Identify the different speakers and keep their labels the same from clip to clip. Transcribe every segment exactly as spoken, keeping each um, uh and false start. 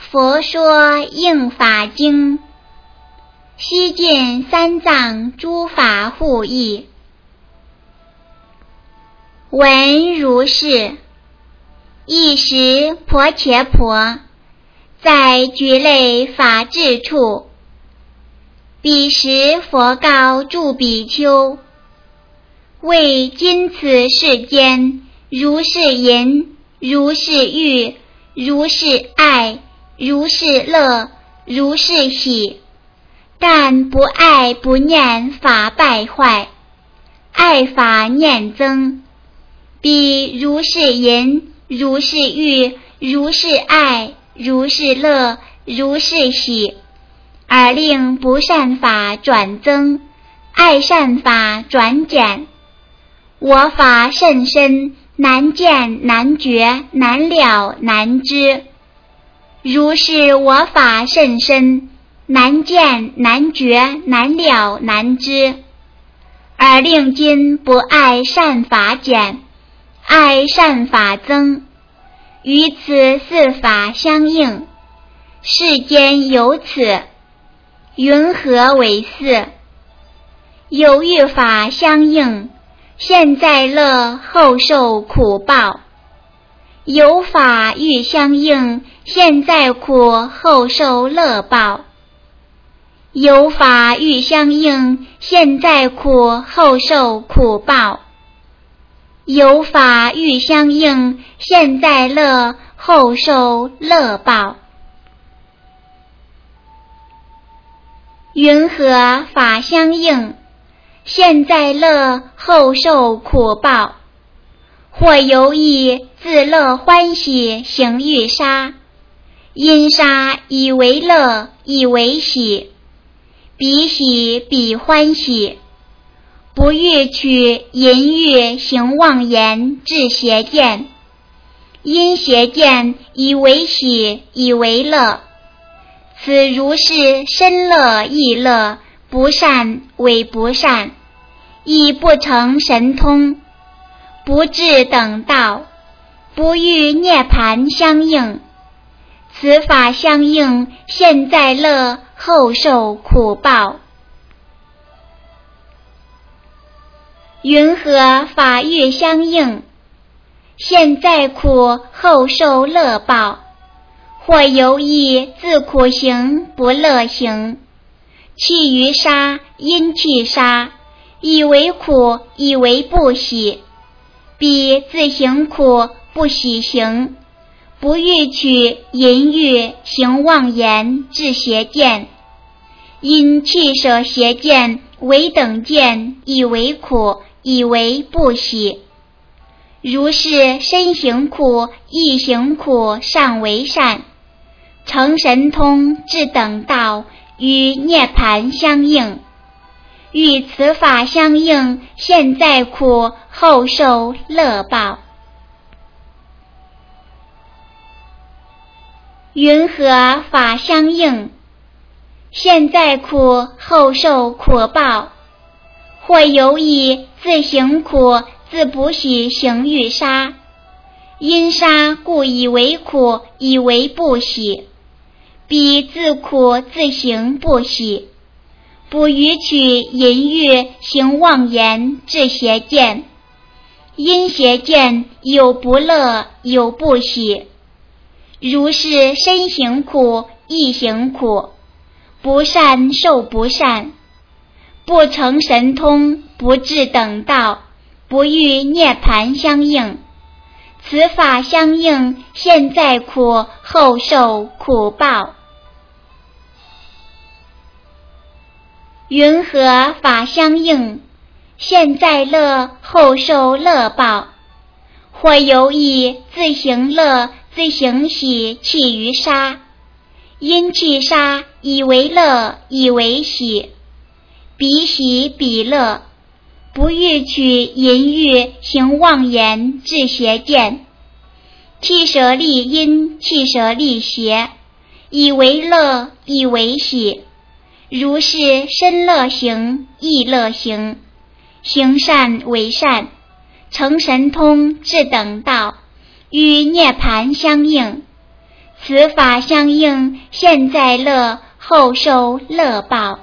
Speaker 1: 佛说应法经，悉尽三藏诸法护义。闻如是，一时婆伽婆在菊类法智处，彼时佛告诸比丘，为今此世间，如是淫，如是欲，如是爱，如是乐，如是喜，但不爱不念法败坏，爱法念增。彼如是淫，如是欲，如是爱，如是乐，如是喜，而令不善法转增，爱善法转减。我法甚深，难见难觉，难了难知。如是我法甚深，难见难觉，难了难知，而令今不爱善法减，爱善法增，与此四法相应，世间有此，云何为四？有欲法相应，现在乐，后受苦报；有法欲相应，现在苦，后受乐报；有法欲相应，现在苦，后受苦报；有法欲相应，现在乐，后受乐报。云何法相应？现在乐，后受苦报。或由意自乐欢喜，行欲杀，因杀以为乐，以为喜，彼喜彼欢喜，不欲取淫欲，行妄言，致邪见，因邪见以为喜，以为乐。此如是身乐亦乐，不善为不善，亦不成神通，不至等道，不与涅盘相应。此法相应，现在乐，后受苦报。云何法欲相应？现在苦，后受乐报。或由意自苦行，不乐行，弃于杀，因弃杀，以为苦，以为不喜，彼自行苦，不喜行，不欲取淫欲，行妄言，致邪见，因弃舍邪见，为等见，以为苦，以为不喜。如是身行苦，意行苦，尚为善，成神通，至等道，与涅盘相应。与此法相应，现在苦，后受乐报。云何法相应？现在苦，后受苦报。或由意自行苦，自不喜行欲杀，因杀故以为苦，以为不喜，彼自苦，自行不喜，不予取淫欲，行妄言，致邪见，因邪见有不乐，有不喜。如是身行苦，意行苦，不善受不善，不成神通，不至等道，不与涅盘相应。此法相应，现在苦，后受苦报。云何法相应？现在乐，后受乐报。或由意自行乐，自行喜，弃于杀，因弃杀，以为乐，以为喜，彼喜彼乐，不欲取淫欲，行妄言，致邪见，弃舍利因，弃舍利邪，以为乐，以为喜。如是身乐行，意乐行，行善为善，成神通，至等道，与涅盘相应。 此法相应，现在乐，后受乐报。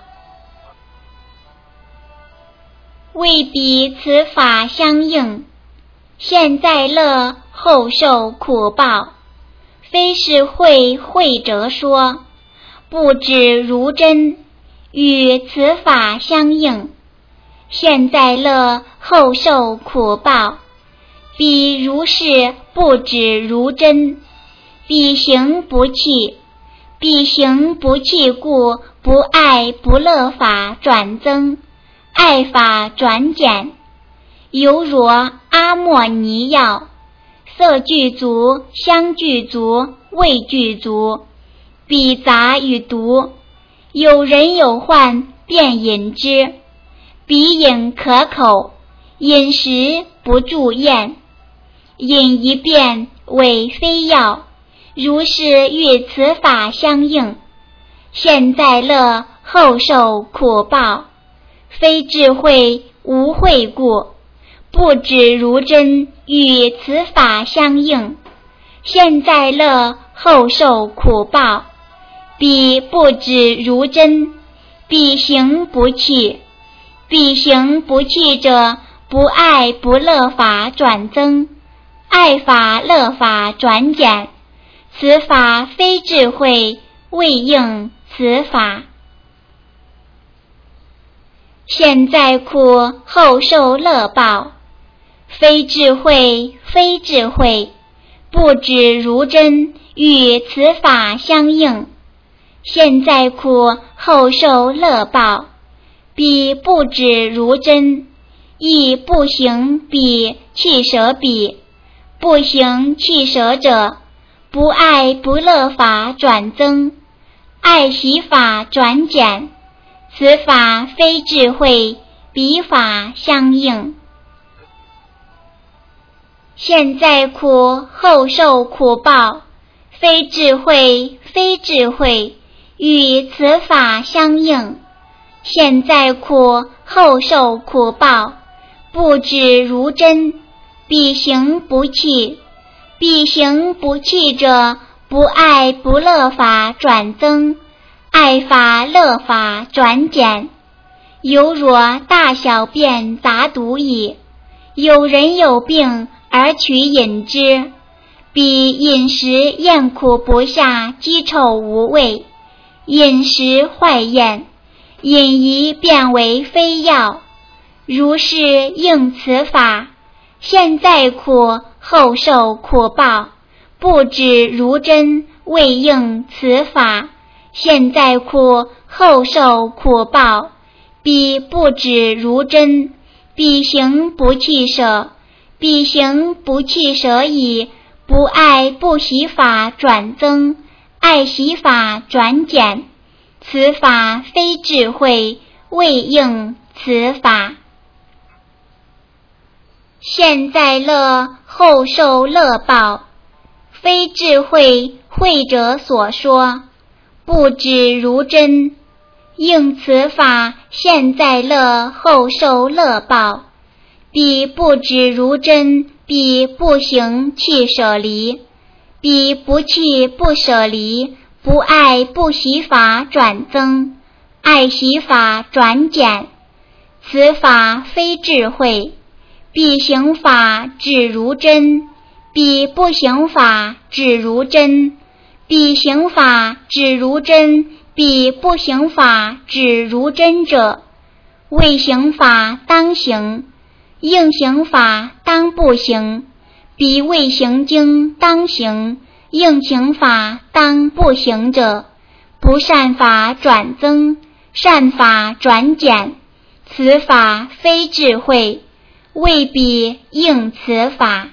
Speaker 1: 未彼此法相应，现在乐，后受苦报。非是会会者说，不知如真，与此法相应，现在乐，后受苦报。彼如是不知如真，彼行不弃，彼行不弃故，不爱不乐法转增，爱法转减。犹若阿莫尼药，色具足，香具足，味具足，彼杂与毒。有人有患，便饮之，彼饮可口，饮食不住咽，饮一遍为非药。如是与此法相应，现在乐，后受苦报。非智慧无慧故，不知如真，与此法相应，现在乐，后受苦报。彼不知如真，彼行不弃，彼行不弃者，不爱不乐法转增，爱法乐法转减。此法非智慧，未应此法。现在苦，后受乐报。非智慧，非智慧，不知如真，与此法相应，现在苦，后受乐报。彼不知如真，亦不行彼弃舍彼。不行弃舍者，不爱不乐法转增，爱喜法转减。此法非智慧，彼法相应。现在苦，后受苦报。非智慧，非智慧，与此法相应，现在苦，后受苦报。不知如真，彼行不弃，彼行不弃者，不爱不乐法转增，爱法乐法转减。犹若大小便杂毒矣，有人有病而取饮之，彼饮食咽苦不下，积臭无味，饮食坏咽，饮一变为非药。如是应此法，现在苦，后受苦报。不知如真，未应此法，现在苦，后受苦报。彼不知如真，彼行不弃舍，彼行不弃舍矣。不爱不喜法转增，爱喜法转减。此法非智慧，未应此法。现在乐，后受乐报。非智慧，慧者所说，不知如真，应此法，现在乐，后受乐报。彼不知如真，彼不行弃舍离，彼不弃不舍离，不爱不喜法转增，爱喜法转减。此法非智慧，彼行法只如真，彼不行法只如真，彼行法只如真，彼不行法只如真者，未行法当行，应行法当不行。彼未行经当行，应行法当不行者，不善法转增，善法转减。此法非智慧，未必应此法。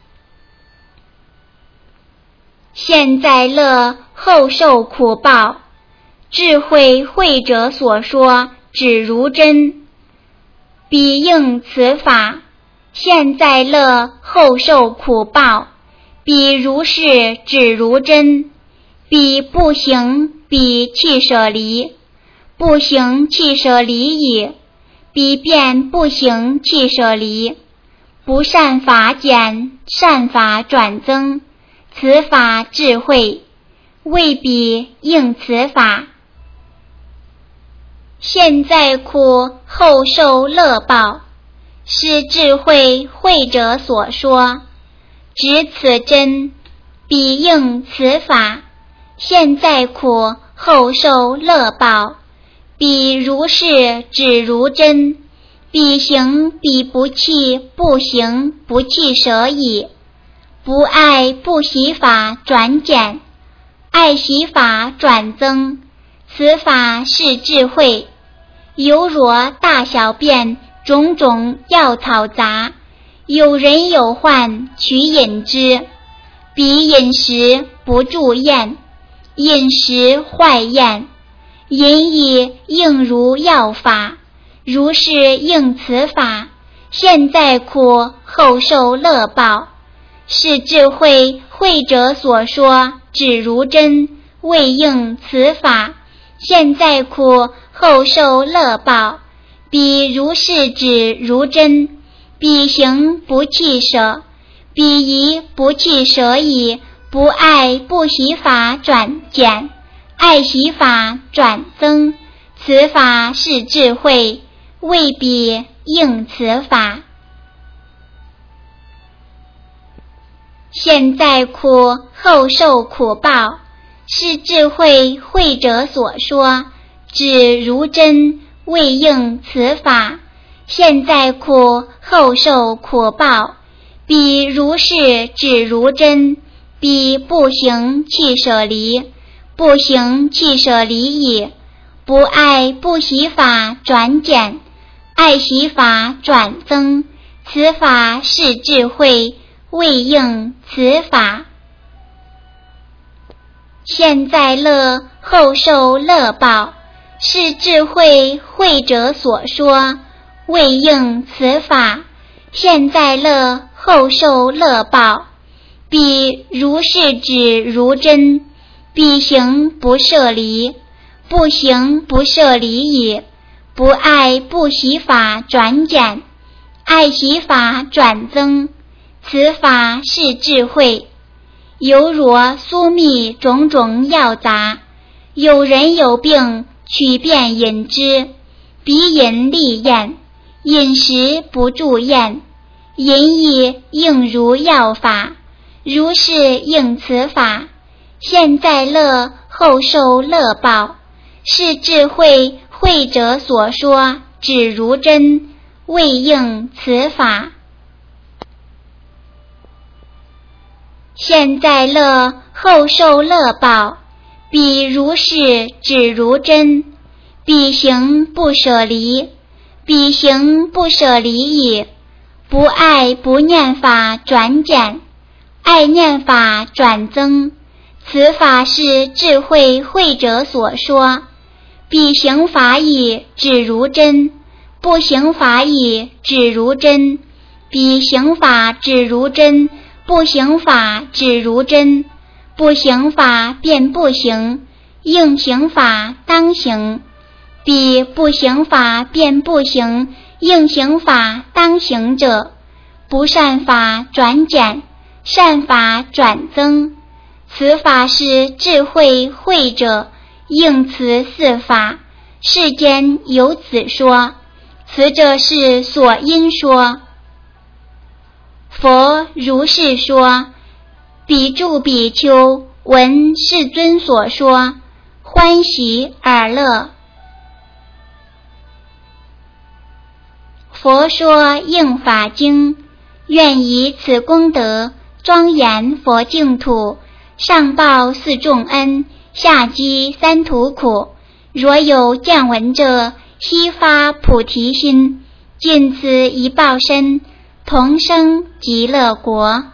Speaker 1: 现在乐，后受苦报。智慧慧者所说，只如真，彼应此法。现在乐，后受苦报。彼如是只如真，彼不行彼弃舍离，不行弃舍离矣。彼便不行弃舍离。不善法减，善法转增。此法智慧， 未必应此法。现在苦，后受乐报，是智慧慧者所说，指此真，必应此法。现在苦，后受乐报，彼如是指如真，彼行彼不弃，不行不弃舍矣。不爱不习法转减，爱习法转增，此法是智慧。犹若大小便，种种药草杂，有人有患，取饮之，彼饮食不助厌，饮食坏厌，饮以应如药法，如是应此法。现在苦，后受乐报，是智慧慧者所说，指如真，未应此法。现在苦，后受乐报，彼如是指如真，彼行不弃舍，彼宜不弃舍矣。不爱不习法转减，爱习法转增，此法是智慧，未必应此法。现在苦，后受苦报，是智慧慧者所说，指如真，未应此法。现在苦，后受苦报，彼如是指如真，彼不行弃舍离，不行弃舍离矣。不爱不习法转减，爱习法转增，此法是智慧，未应此法。现在乐，后受乐报，是智慧慧者所说，未应此法。现在乐，后受乐报，彼如是指如真，彼行不摄离，不行不摄离矣。不爱不习法转减，爱习法转增，此法是智慧。犹若酥蜜种种药杂，有人有病，取便饮之，彼饮利厌，饮食不助厌，饮以应如药法，如是应此法。现在乐，后受乐报，是智慧慧者所说，指如真，未应此法。现在乐，后受乐报，彼如是指如真，彼行不舍离，彼行不舍离矣。不爱不念法转减，爱念法转增，此法是智慧慧者所说。彼行法已指如真，不行法已指如真，彼行法指如真，不行法指如真，不行法便不行，应行法当行，彼不行法便不行，应行法当行者，不善法转减，善法转增，此法是智慧慧者应此四法。世间有此说，此者是所因说。佛如是说，比诸比丘闻世尊所说，欢喜而乐。佛说应法经，愿以此功德庄严佛净土，上报四重恩，下济三途苦。若有见闻者，悉发菩提心，尽此一报身，同生极乐国。